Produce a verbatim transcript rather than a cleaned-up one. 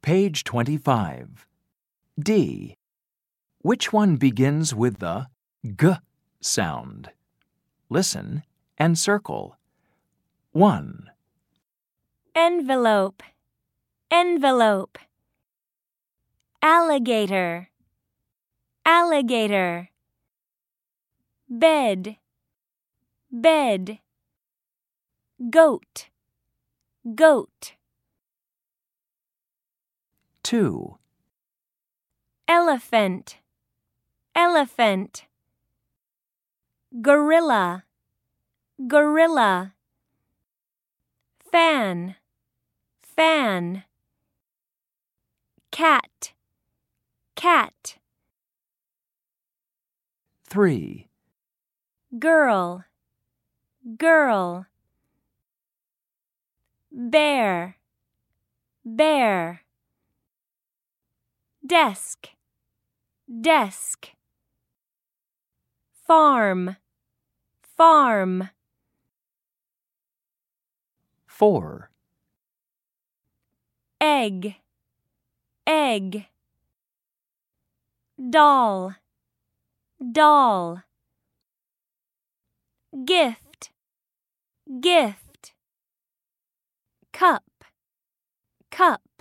Page twenty-five. D. Which one begins with the G sound? Listen and circle. one. Envelope, envelope. Alligator, alligator. Bed, bed. Goat, goat. two. Elephant, elephant. Gorilla, gorilla. Fan, fan. Cat, cat. three. Girl, girl. Bear, bear. Desk, desk. Farm, farm. four. Egg, egg. Doll, doll. Gift, gift. Cup, cup.